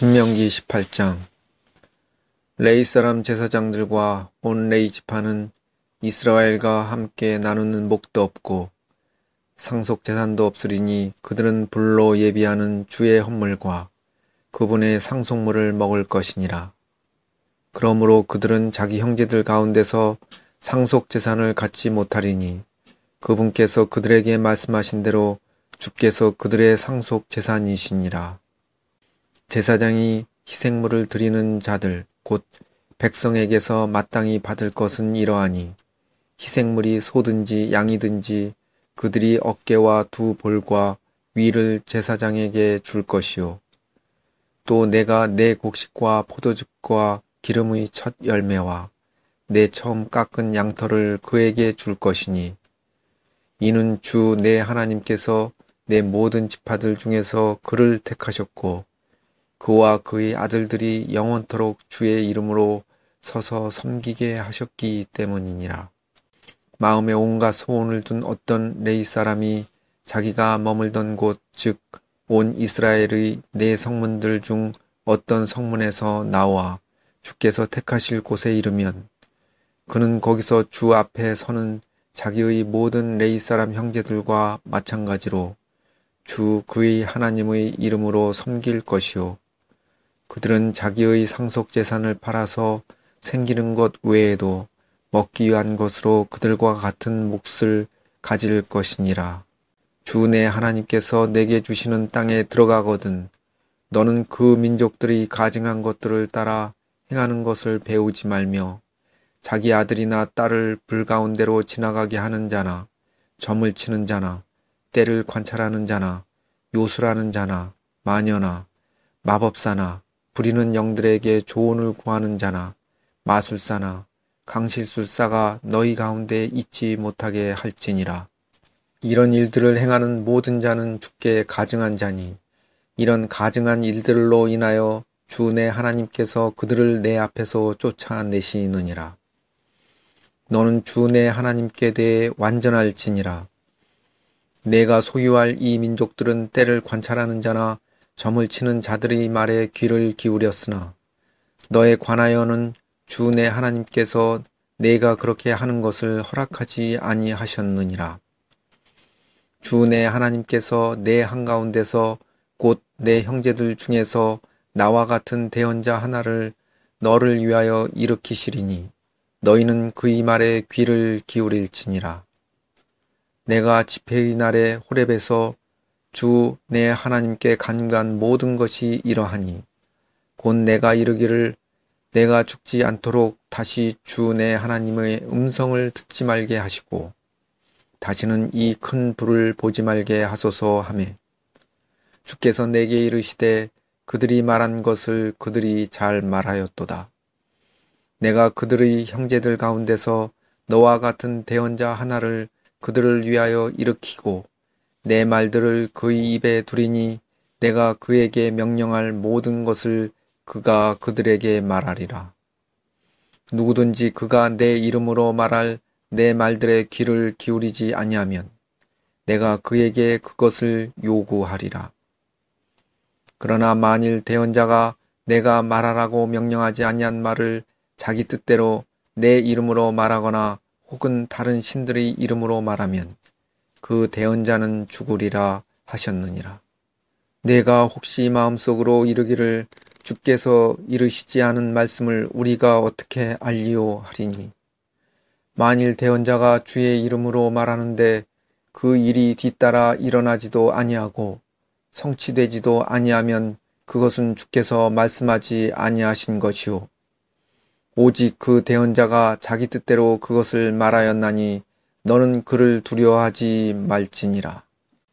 신명기 18장. 레위 사람 제사장들과 온 레위 지파는 이스라엘과 함께 나누는 목도 없고 상속 제산도 없으리니 그들은 불로 예비하는 주의 헌물과 그분의 상속물을 먹을 것이니라. 그러므로 그들은 자기 형제들 가운데서 상속 제산을 갖지 못하리니 그분께서 그들에게 말씀하신 대로 주께서 그들의 상속 제산이시니라. 제사장이 희생물을 드리는 자들 곧 백성에게서 마땅히 받을 것은 이러하니 희생물이 소든지 양이든지 그들이 어깨와 두 볼과 위를 제사장에게 줄 것이요 또 내가 내 곡식과 포도즙과 기름의 첫 열매와 내 처음 깎은 양털을 그에게 줄 것이니 이는 주 내 하나님께서 내 모든 지파들 중에서 그를 택하셨고 그와 그의 아들들이 영원토록 주의 이름으로 서서 섬기게 하셨기 때문이니라. 마음에 온갖 소원을 둔 어떤 레위 사람이 자기가 머물던 곳 즉 온 이스라엘의 네 성문들 중 어떤 성문에서 나와 주께서 택하실 곳에 이르면 그는 거기서 주 앞에 서는 자기의 모든 레위 사람 형제들과 마찬가지로 주 그의 하나님의 이름으로 섬길 것이요 그들은 자기의 상속 재산을 팔아서 생기는 것 외에도 먹기 위한 것으로 그들과 같은 몫을 가질 것이니라. 주 내 하나님께서 내게 주시는 땅에 들어가거든 너는 그 민족들이 가증한 것들을 따라 행하는 것을 배우지 말며 자기 아들이나 딸을 불 가운데로 지나가게 하는 자나 점을 치는 자나 때를 관찰하는 자나 요술하는 자나 마녀나 마법사나 부리는 영들에게 조언을 구하는 자나 마술사나 강실술사가 너희 가운데 있지 못하게 할지니라. 이런 일들을 행하는 모든 자는 주께 가증한 자니 이런 가증한 일들로 인하여 주 내 하나님께서 그들을 내 앞에서 쫓아내시느니라. 너는 주 내 하나님께 대해 완전할지니라. 내가 소유할 이 민족들은 때를 관찰하는 자나 점을 치는 자들의 말에 귀를 기울였으나 너에 관하여는 주 내 하나님께서 내가 그렇게 하는 것을 허락하지 아니하셨느니라. 주 내 하나님께서 내 한가운데서 곧 내 형제들 중에서 나와 같은 대언자 하나를 너를 위하여 일으키시리니 너희는 그의 말에 귀를 기울일지니라. 내가 집회의 날에 호렙에서 주 내 하나님께 간구한 모든 것이 이러하니 곧 내가 이르기를 내가 죽지 않도록 다시 주 내 하나님의 음성을 듣지 말게 하시고 다시는 이 큰 불을 보지 말게 하소서 하매 주께서 내게 이르시되 그들이 말한 것을 그들이 잘 말하였도다. 내가 그들의 형제들 가운데서 너와 같은 대언자 하나를 그들을 위하여 일으키고 내 말들을 그의 입에 두리니 내가 그에게 명령할 모든 것을 그가 그들에게 말하리라. 누구든지 그가 내 이름으로 말할 내 말들의 귀를 기울이지 아니하면 내가 그에게 그것을 요구하리라. 그러나 만일 대언자가 내가 말하라고 명령하지 아니한 말을 자기 뜻대로 내 이름으로 말하거나 혹은 다른 신들의 이름으로 말하면 그 대언자는 죽으리라 하셨느니라. 내가 혹시 마음속으로 이르기를 주께서 이르시지 않은 말씀을 우리가 어떻게 알리오 하리니 만일 대언자가 주의 이름으로 말하는데 그 일이 뒤따라 일어나지도 아니하고 성취되지도 아니하면 그것은 주께서 말씀하지 아니하신 것이요 오직 그 대언자가 자기 뜻대로 그것을 말하였나니 너는 그를 두려워하지 말지니라.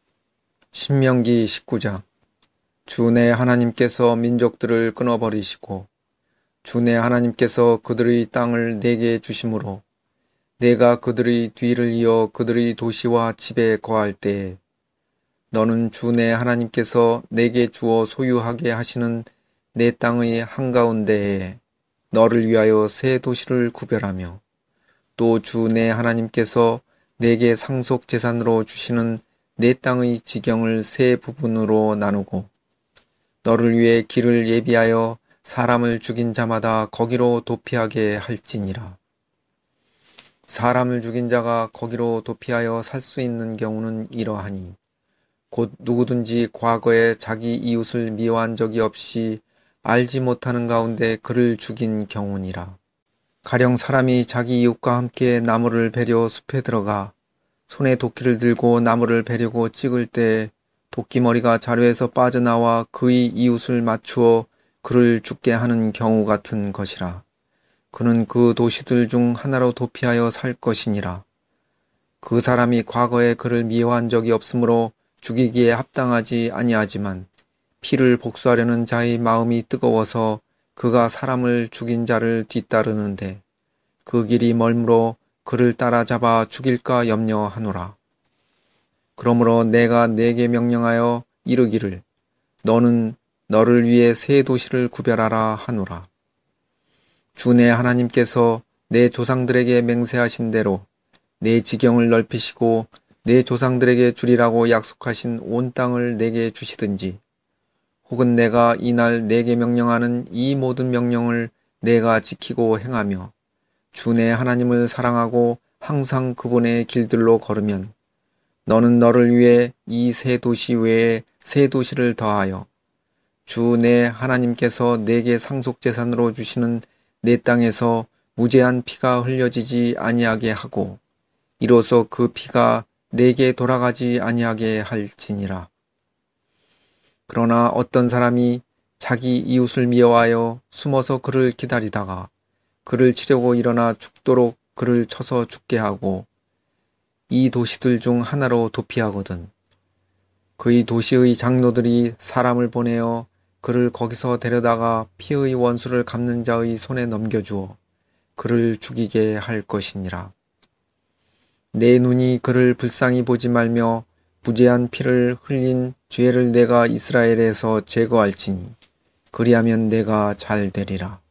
신명기 19장. 주 내 하나님께서 민족들을 끊어버리시고 주 내 하나님께서 그들의 땅을 내게 주심으로 내가 그들의 뒤를 이어 그들의 도시와 집에 거할 때에 너는 주 내 하나님께서 내게 주어 소유하게 하시는 내 땅의 한가운데에 너를 위하여 새 도시를 구별하며 또 주 내 하나님께서 내게 상속 재산으로 주시는 내 땅의 지경을 세 부분으로 나누고 너를 위해 길을 예비하여 사람을 죽인 자마다 거기로 도피하게 할지니라. 사람을 죽인 자가 거기로 도피하여 살 수 있는 경우는 이러하니 곧 누구든지 과거에 자기 이웃을 미워한 적이 없이 알지 못하는 가운데 그를 죽인 경우니라. 가령 사람이 자기 이웃과 함께 나무를 베려 숲에 들어가 손에 도끼를 들고 나무를 베려고 찍을 때 도끼머리가 자루에서 빠져나와 그의 이웃을 맞추어 그를 죽게 하는 경우 같은 것이라. 그는 그 도시들 중 하나로 도피하여 살 것이니라. 그 사람이 과거에 그를 미워한 적이 없으므로 죽이기에 합당하지 아니하지만 피를 복수하려는 자의 마음이 뜨거워서 그가 사람을 죽인 자를 뒤따르는데 그 길이 멀므로 그를 따라잡아 죽일까 염려하노라. 그러므로 내가 네게 명령하여 이르기를 너는 너를 위해 세 도시를 구별하라 하노라. 주 내 하나님께서 내 조상들에게 맹세하신 대로 내 지경을 넓히시고 내 조상들에게 주리라고 약속하신 온 땅을 내게 주시든지 혹은 내가 이날 내게 명령하는 이 모든 명령을 내가 지키고 행하며 주 내 하나님을 사랑하고 항상 그분의 길들로 걸으면 너는 너를 위해 이 세 도시 외에 세 도시를 더하여 주 내 하나님께서 내게 상속재산으로 주시는 내 땅에서 무제한 피가 흘려지지 아니하게 하고 이로써 그 피가 내게 돌아가지 아니하게 할지니라. 그러나 어떤 사람이 자기 이웃을 미워하여 숨어서 그를 기다리다가 그를 치려고 일어나 죽도록 그를 쳐서 죽게 하고 이 도시들 중 하나로 도피하거든 그의 도시의 장로들이 사람을 보내어 그를 거기서 데려다가 피의 원수를 갚는 자의 손에 넘겨주어 그를 죽이게 할 것이니라. 내 눈이 그를 불쌍히 보지 말며 무죄한 피를 흘린 죄를 내가 이스라엘에서 제거할지니 그리하면 내가 잘 되리라.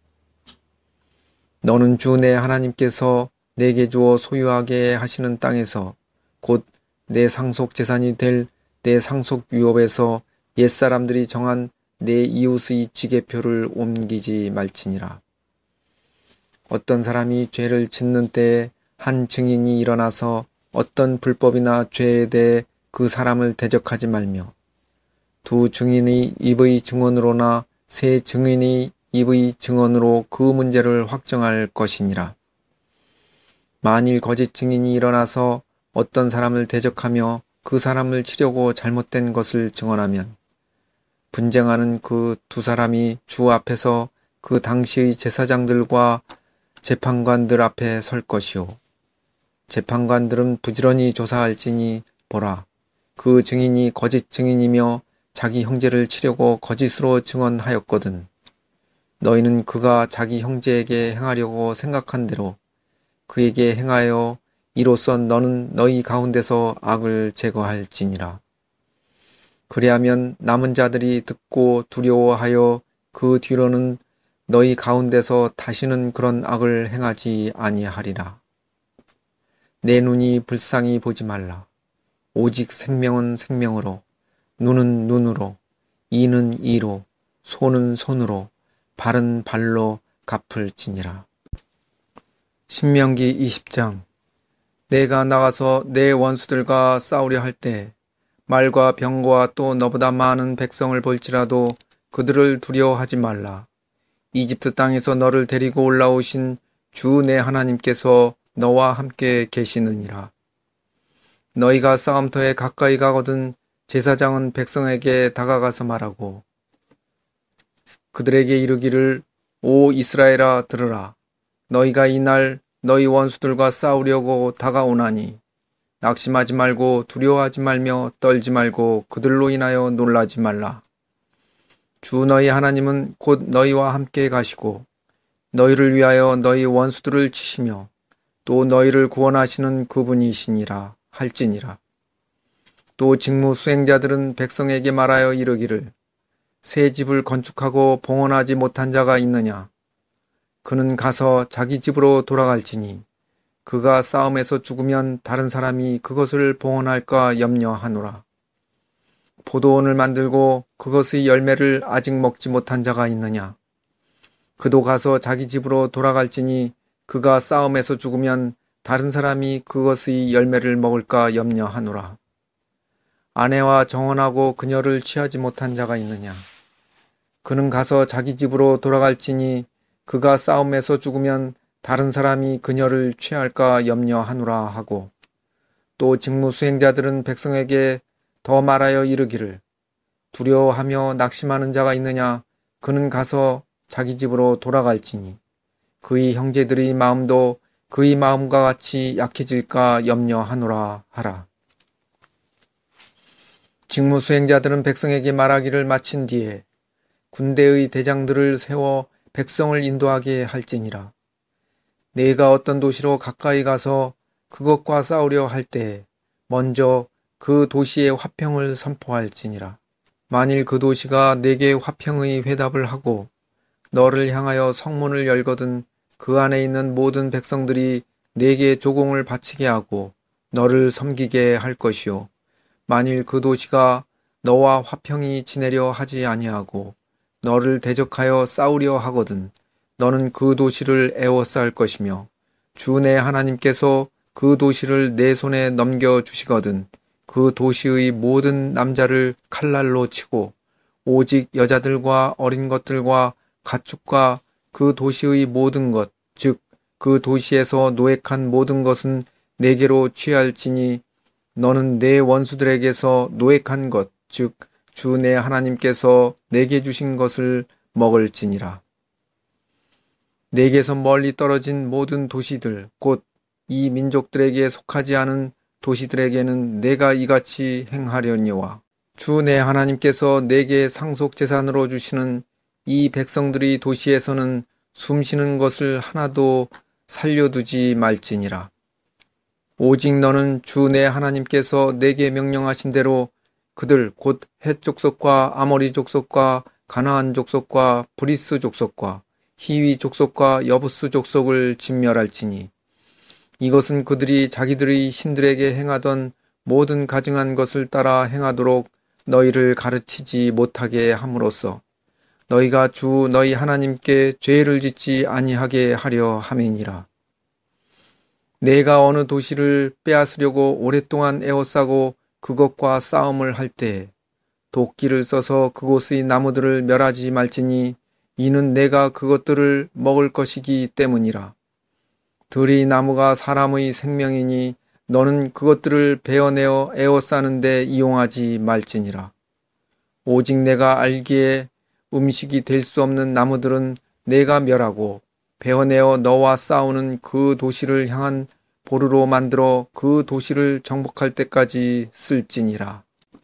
너는 주 내 하나님께서 내게 주어 소유하게 하시는 땅에서 곧 내 상속 재산이 될 내 상속 유업에서 옛사람들이 정한 내 이웃의 지게표를 옮기지 말지니라. 어떤 사람이 죄를 짓는 때에 한 증인이 일어나서 어떤 불법이나 죄에 대해 그 사람을 대적하지 말며 두 증인의 입의 증언으로나 세 증인의 입의 증언으로 그 문제를 확정할 것이니라. 만일 거짓 증인이 일어나서 어떤 사람을 대적하며 그 사람을 치려고 잘못된 것을 증언하면 분쟁하는 그 두 사람이 주 앞에서 그 당시의 제사장들과 재판관들 앞에 설 것이요. 재판관들은 부지런히 조사할지니 보라, 그 증인이 거짓 증인이며 자기 형제를 치려고 거짓으로 증언하였거든. 너희는 그가 자기 형제에게 행하려고 생각한 대로 그에게 행하여 이로써 너는 너희 가운데서 악을 제거할지니라. 그리하면 남은 자들이 듣고 두려워하여 그 뒤로는 너희 가운데서 다시는 그런 악을 행하지 아니하리라. 내 눈이 불쌍히 보지 말라. 오직 생명은 생명으로, 눈은 눈으로, 이는 이로, 손은 손으로, 발은 발로 갚을지니라. 신명기 20장. 내가 나가서 내 원수들과 싸우려 할 때 말과 병과 또 너보다 많은 백성을 볼지라도 그들을 두려워하지 말라. 이집트 땅에서 너를 데리고 올라오신 주 내 하나님께서 너와 함께 계시느니라. 너희가 싸움터에 가까이 가거든 제사장은 백성에게 다가가서 말하고 그들에게 이르기를 오 이스라엘아 들으라. 너희가 이날 너희 원수들과 싸우려고 다가오나니 낙심하지 말고 두려워하지 말며 떨지 말고 그들로 인하여 놀라지 말라. 주 너희 하나님은 곧 너희와 함께 가시고 너희를 위하여 너희 원수들을 치시며 또 너희를 구원하시는 그분이시니라 할지니라. 또 직무 수행자들은 백성에게 말하여 이르기를 새 집을 건축하고 봉헌하지 못한 자가 있느냐. 그는 가서 자기 집으로 돌아갈지니 그가 싸움에서 죽으면 다른 사람이 그것을 봉헌할까 염려하노라. 포도원을 만들고 그것의 열매를 아직 먹지 못한 자가 있느냐? 그도 가서 자기 집으로 돌아갈지니 그가 싸움에서 죽으면 다른 사람이 그것의 열매를 먹을까 염려하노라. 아내와 정혼하고 그녀를 취하지 못한 자가 있느냐? 그는 가서 자기 집으로 돌아갈지니 그가 싸움에서 죽으면 다른 사람이 그녀를 취할까 염려하노라 하고, 또 직무 수행자들은 백성에게 더 말하여 이르기를, 두려워하며 낙심하는 자가 있느냐? 그는 가서 자기 집으로 돌아갈지니 그의 형제들의 마음도 그의 마음과 같이 약해질까 염려하노라 하라. 직무 수행자들은 백성에게 말하기를 마친 뒤에 군대의 대장들을 세워 백성을 인도하게 할지니라. 내가 어떤 도시로 가까이 가서 그것과 싸우려 할 때 먼저 그 도시의 화평을 선포할지니라. 만일 그 도시가 내게 화평의 회답을 하고 너를 향하여 성문을 열거든 그 안에 있는 모든 백성들이 내게 조공을 바치게 하고 너를 섬기게 할 것이요. 만일 그 도시가 너와 화평이 지내려 하지 아니하고 너를 대적하여 싸우려 하거든 너는 그 도시를 애워쌀 것이며 주 내 하나님께서 그 도시를 내 손에 넘겨주시거든 그 도시의 모든 남자를 칼날로 치고 오직 여자들과 어린 것들과 가축과 그 도시의 모든 것, 즉 그 도시에서 노획한 모든 것은 내게로 취할지니 너는 내 원수들에게서 노획한 것, 즉 주 내 하나님께서 내게 주신 것을 먹을지니라. 내게서 멀리 떨어진 모든 도시들, 곧 이 민족들에게 속하지 않은 도시들에게는 내가 이같이 행하려니와 주 내 하나님께서 내게 상속재산으로 주시는 이 백성들의 도시에서는 숨쉬는 것을 하나도 살려두지 말지니라. 오직 너는 주 내 하나님께서 내게 명령하신 대로 그들 곧 헷 족속과 아모리 족속과 가나안 족속과 브리스 족속과 히위 족속과 여부스 족속을 진멸할지니 이것은 그들이 자기들의 신들에게 행하던 모든 가증한 것을 따라 행하도록 너희를 가르치지 못하게 함으로써 너희가 주 너희 하나님께 죄를 짓지 아니하게 하려 함이니라. 내가 어느 도시를 빼앗으려고 오랫동안 에워싸고 그것과 싸움을 할 때 도끼를 써서 그곳의 나무들을 멸하지 말지니 이는 내가 그것들을 먹을 것이기 때문이라. 들이 나무가 사람의 생명이니 너는 그것들을 베어내어 에워싸는 데 이용하지 말지니라. 오직 내가 알기에 음식이 될 수 없는 나무들은 내가 멸하고 베어내어 너와 싸우는 그 도시를 향한 보루로 만들어 그 도시를 정복할 때까지 쓸지니라.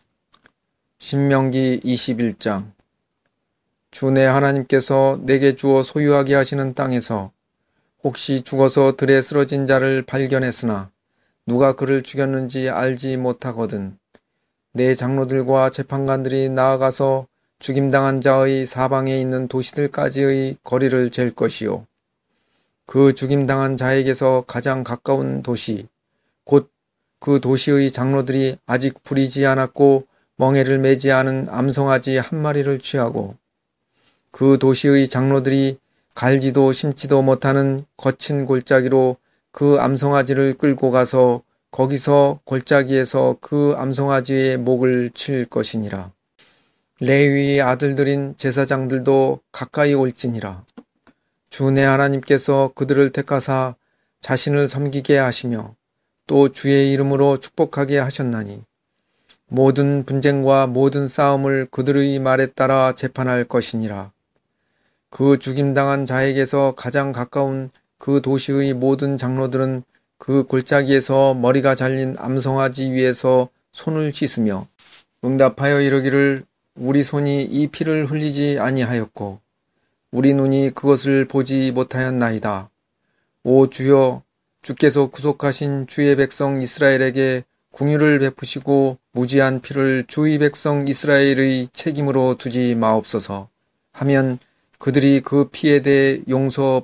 신명기 21장. 주 내 하나님께서 내게 주어 소유하게 하시는 땅에서 혹시 죽어서 들에 쓰러진 자를 발견했으나 누가 그를 죽였는지 알지 못하거든 내 장로들과 재판관들이 나아가서 죽임당한 자의 사방에 있는 도시들까지의 거리를 잴 것이요. 그 죽임당한 자에게서 가장 가까운 도시, 곧 그 도시의 장로들이 아직 부리지 않았고 멍에를 매지 않은 암송아지 한 마리를 취하고 그 도시의 장로들이 갈지도 심지도 못하는 거친 골짜기로 그 암송아지를 끌고 가서 거기서 골짜기에서 그 암송아지의 목을 칠 것이니라. 레위의 아들들인 제사장들도 가까이 올지니라. 주 내 하나님께서 그들을 택하사 자신을 섬기게 하시며 또 주의 이름으로 축복하게 하셨나니 모든 분쟁과 모든 싸움을 그들의 말에 따라 재판할 것이니라. 그 죽임당한 자에게서 가장 가까운 그 도시의 모든 장로들은 그 골짜기에서 머리가 잘린 암송아지 위에서 손을 씻으며 응답하여 이르기를 우리 손이 이 피를 흘리지 아니하였고 우리 눈이 그것을 보지 못하였나이다. 오 주여, 주께서 구속하신 주의 백성 이스라엘에게 궁유를 베푸시고 무지한 피를 주의 백성 이스라엘의 책임으로 두지 마옵소서 하면 그들이 그 피에 대해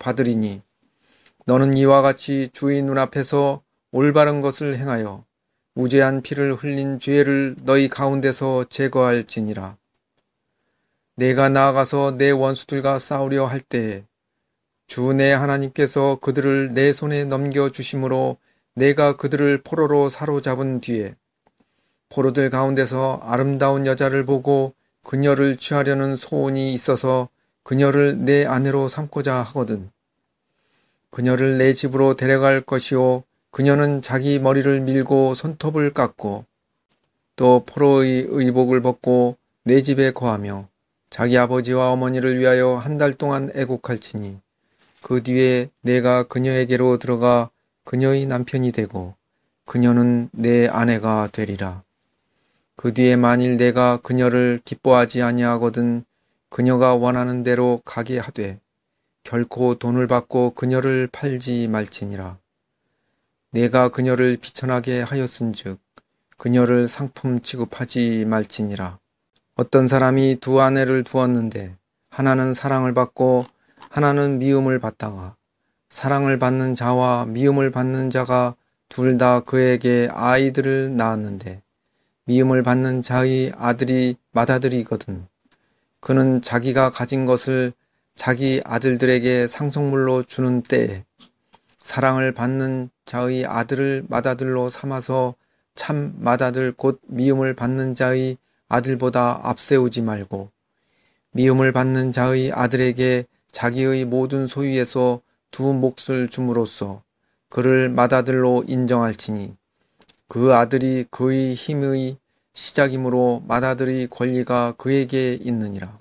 용서받으리니 너는 이와 같이 주의 눈앞에서 올바른 것을 행하여 무죄한 피를 흘린 죄를 너희 가운데서 제거할지니라. 내가 나아가서 내 원수들과 싸우려 할 때에 주 내 하나님께서 그들을 내 손에 넘겨주심으로 내가 그들을 포로로 사로잡은 뒤에 포로들 가운데서 아름다운 여자를 보고 그녀를 취하려는 소원이 있어서 그녀를 내 아내로 삼고자 하거든. 그녀를 내 집으로 데려갈 것이요 그녀는 자기 머리를 밀고 손톱을 깎고 또 포로의 의복을 벗고 내 집에 거하며 자기 아버지와 어머니를 위하여 한 달 동안 애곡할지니 그 뒤에 내가 그녀에게로 들어가 그녀의 남편이 되고 그녀는 내 아내가 되리라. 그 뒤에 만일 내가 그녀를 기뻐하지 아니하거든 그녀가 원하는 대로 가게 하되 결코 돈을 받고 그녀를 팔지 말지니라. 내가 그녀를 비천하게 하였은즉 그녀를 상품 취급하지 말지니라. 어떤 사람이 두 아내를 두었는데 하나는 사랑을 받고 하나는 미움을 받다가 사랑을 받는 자와 미움을 받는 자가 둘 다 그에게 아이들을 낳았는데 미움을 받는 자의 아들이 맏아들이거든. 그는 자기가 가진 것을 자기 아들들에게 상속물로 주는 때에 사랑을 받는 자의 아들을 맏아들로 삼아서 참 맏아들 곧 미움을 받는 자의 아들보다 앞세우지 말고 미움을 받는 자의 아들에게 자기의 모든 소유에서 두 몫을 줌으로써 그를 맏아들로 인정할지니 그 아들이 그의 힘의 시작이므로 맏아들의 권리가 그에게 있느니라.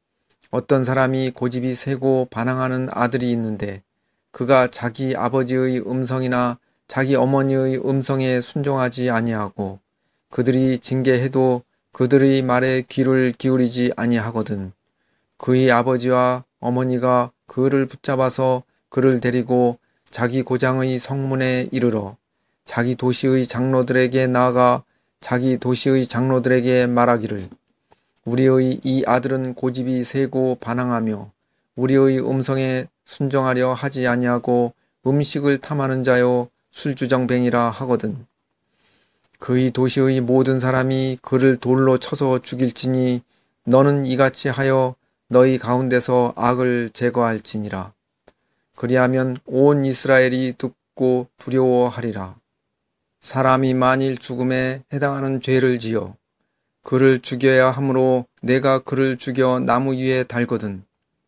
어떤 사람이 고집이 세고 반항하는 아들이 있는데 그가 자기 아버지의 음성이나 자기 어머니의 음성에 순종하지 아니하고 그들이 징계해도 그들의 말에 귀를 기울이지 아니하거든. 그의 아버지와 어머니가 그를 붙잡아서 그를 데리고 자기 고장의 성문에 이르러 자기 도시의 장로들에게 나아가 자기 도시의 장로들에게 말하기를 우리의 이 아들은 고집이 세고 반항하며 우리의 음성에 순종하려 하지 아니하고 음식을 탐하는 자요 술주정뱅이라 하거든. 그의 도시의 모든 사람이 그를 돌로 쳐서 죽일지니 너는 이같이 하여 너희 가운데서 악을 제거할지니라. 그리하면 온 이스라엘이 듣고 두려워하리라. 사람이 만일 죽음에 해당하는 죄를 지어 그를 죽여야 하므로 내가 그를 죽여 나무 위에 달거든.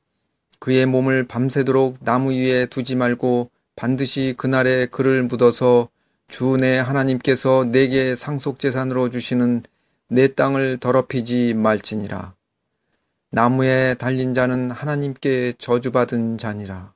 그의 몸을 밤새도록 나무 위에 두지 말고 반드시 그날에 그를 묻어서 주 내 하나님께서 내게 상속재산으로 주시는 내 땅을 더럽히지 말지니라. 나무에 달린 자는 하나님께 저주받은 자니라.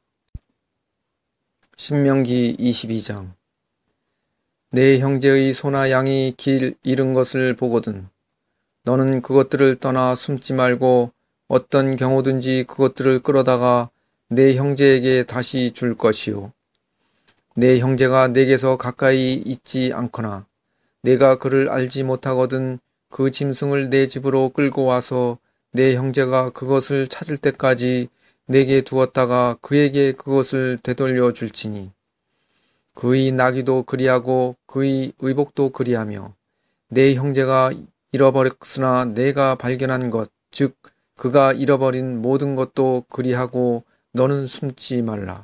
신명기 22장. 내 형제의 소나 양이 길 잃은 것을 보거든 너는 그것들을 떠나 숨지 말고 어떤 경우든지 그것들을 끌어다가 내 형제에게 다시 줄 것이요. 내 형제가 내게서 가까이 있지 않거나 내가 그를 알지 못하거든 그 짐승을 내 집으로 끌고 와서 내 형제가 그것을 찾을 때까지 내게 두었다가 그에게 그것을 되돌려 줄지니 그의 나귀도 그리하고 그의 의복도 그리하며 내 형제가 잃어버렸으나 내가 발견한 것, 즉 그가 잃어버린 모든 것도 그리하고 너는 숨지 말라.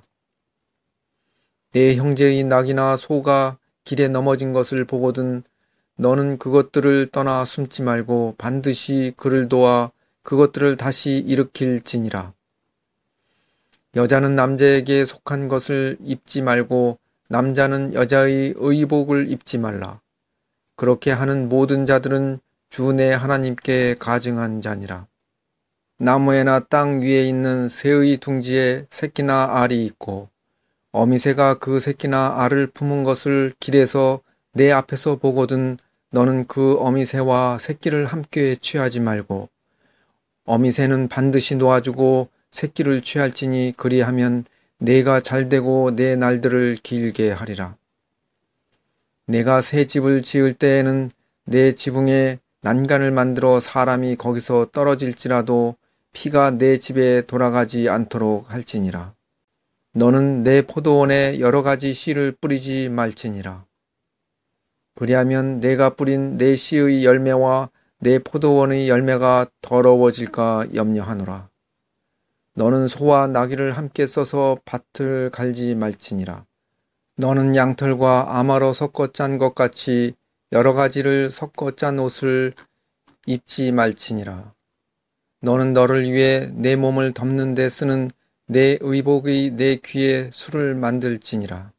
내 형제의 낙이나 소가 길에 넘어진 것을 보거든 너는 그것들을 떠나 숨지 말고 반드시 그를 도와 그것들을 다시 일으킬지니라. 여자는 남자에게 속한 것을 입지 말고 남자는 여자의 의복을 입지 말라. 그렇게 하는 모든 자들은 주 내 하나님께 가증한 자니라. 나무에나 땅 위에 있는 새의 둥지에 새끼나 알이 있고 어미새가 그 새끼나 알을 품은 것을 길에서 내 앞에서 보거든 너는 그 어미새와 새끼를 함께 취하지 말고 어미새는 반드시 놓아주고 새끼를 취할지니 그리하면 내가 잘되고 내 날들을 길게 하리라. 내가 새 집을 지을 때에는 내 지붕에 난간을 만들어 사람이 거기서 떨어질지라도 피가 내 집에 돌아가지 않도록 할지니라. 너는 내 포도원에 여러 가지 씨를 뿌리지 말지니라. 그리하면 내가 뿌린 내 씨의 열매와 내 포도원의 열매가 더러워질까 염려하노라. 너는 소와 나귀를 함께 써서 밭을 갈지 말지니라. 너는 양털과 아마로 섞어 짠 것 같이 여러 가지를 섞어 짠 옷을 입지 말지니라. 너는 너를 위해 내 몸을 덮는 데 쓰는 내 의복의 내 귀에 술을 만들지니라.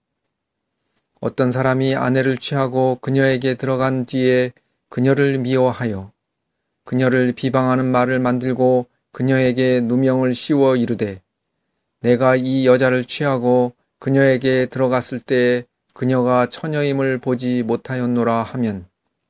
어떤 사람이 아내를 취하고 그녀에게 들어간 뒤에 그녀를 미워하여 그녀를 비방하는 말을 만들고 그녀에게 누명을 씌워 이르되 내가 이 여자를 취하고 그녀에게 들어갔을 때 그녀가 처녀임을 보지 못하였노라 하면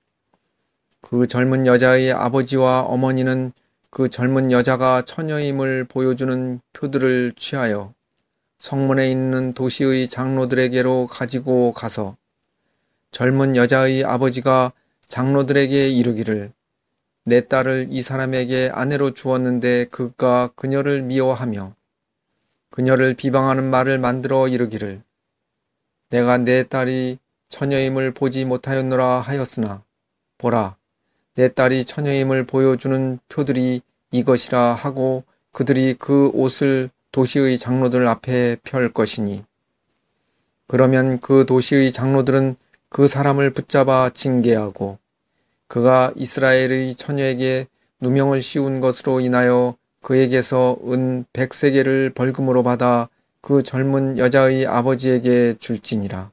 그 젊은 여자의 아버지와 어머니는 그 젊은 여자가 처녀임을 보여주는 표들을 취하여 성문에 있는 도시의 장로들에게로 가지고 가서 젊은 여자의 아버지가 장로들에게 이르기를 내 딸을 이 사람에게 아내로 주었는데 그가 그녀를 미워하며 그녀를 비방하는 말을 만들어 이르기를 내가 내 딸이 처녀임을 보지 못하였노라 하였으나 보라 내 딸이 처녀임을 보여주는 표들이 이것이라 하고 그들이 그 옷을 도시의 장로들 앞에 펼 것이니 그러면 그 도시의 장로들은 그 사람을 붙잡아 징계하고 그가 이스라엘의 처녀에게 누명을 씌운 것으로 인하여 그에게서 은 100세겔을 벌금으로 받아 그 젊은 여자의 아버지에게 줄지니라.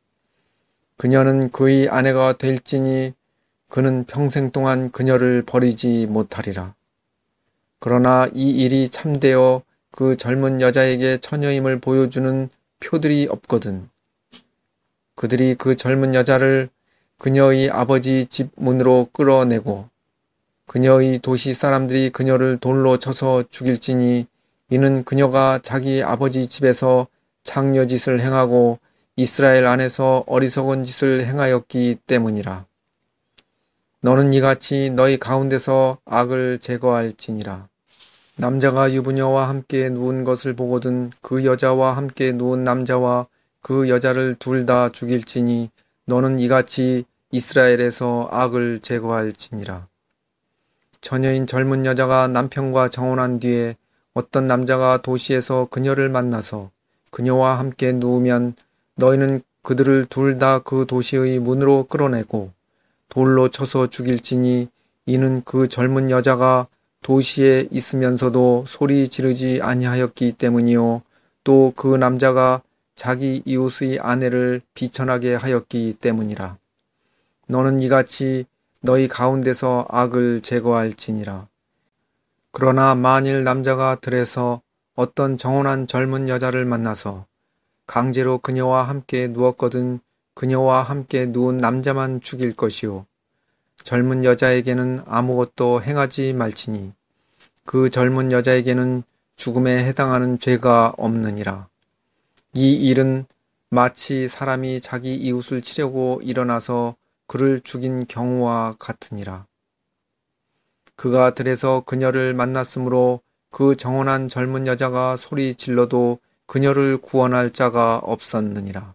그녀는 그의 아내가 될지니 그는 평생 동안 그녀를 버리지 못하리라. 그러나 이 일이 참되어 그 젊은 여자에게 처녀임을 보여주는 표들이 없거든. 그들이 그 젊은 여자를 그녀의 아버지 집 문으로 끌어내고 그녀의 도시 사람들이 그녀를 돌로 쳐서 죽일지니 이는 그녀가 자기 아버지 집에서 창녀짓을 행하고 이스라엘 안에서 어리석은 짓을 행하였기 때문이라. 너는 이같이 너희 가운데서 악을 제거할지니라. 남자가 유부녀와 함께 누운 것을 보거든 그 여자와 함께 누운 남자와 그 여자를 둘 다 죽일지니 너는 이같이 이스라엘에서 악을 제거할지니라. 처녀인 젊은 여자가 남편과 정혼한 뒤에 어떤 남자가 도시에서 그녀를 만나서 그녀와 함께 누우면 너희는 그들을 둘 다 그 도시의 문으로 끌어내고 돌로 쳐서 죽일지니 이는 그 젊은 여자가 도시에 있으면서도 소리 지르지 아니하였기 때문이요 또 그 남자가 자기 이웃의 아내를 비천하게 하였기 때문이라. 너는 이같이 너희 가운데서 악을 제거할지니라. 그러나 만일 남자가 들에서 어떤 정혼한 젊은 여자를 만나서 강제로 그녀와 함께 누웠거든 그녀와 함께 누운 남자만 죽일 것이요 젊은 여자에게는 아무것도 행하지 말지니 그 젊은 여자에게는 죽음에 해당하는 죄가 없느니라. 이 일은 마치 사람이 자기 이웃을 치려고 일어나서 그를 죽인 경우와 같으니라. 그가 들에서 그녀를 만났으므로 그 정혼한 젊은 여자가 소리 질러도 그녀를 구원할 자가 없었느니라.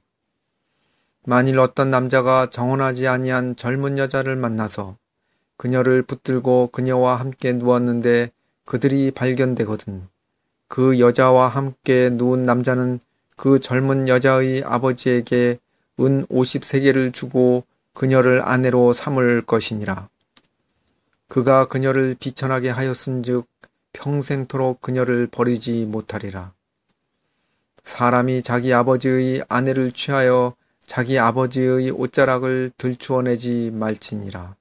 만일 어떤 남자가 정혼하지 아니한 젊은 여자를 만나서 그녀를 붙들고 그녀와 함께 누웠는데 그들이 발견되거든 그 여자와 함께 누운 남자는 그 젊은 여자의 아버지에게 은 50세겔을 주고 그녀를 아내로 삼을 것이니라. 그가 그녀를 비천하게 하였은즉 평생토록 그녀를 버리지 못하리라. 사람이 자기 아버지의 아내를 취하여 자기 아버지의 옷자락을 들추어내지 말지니라.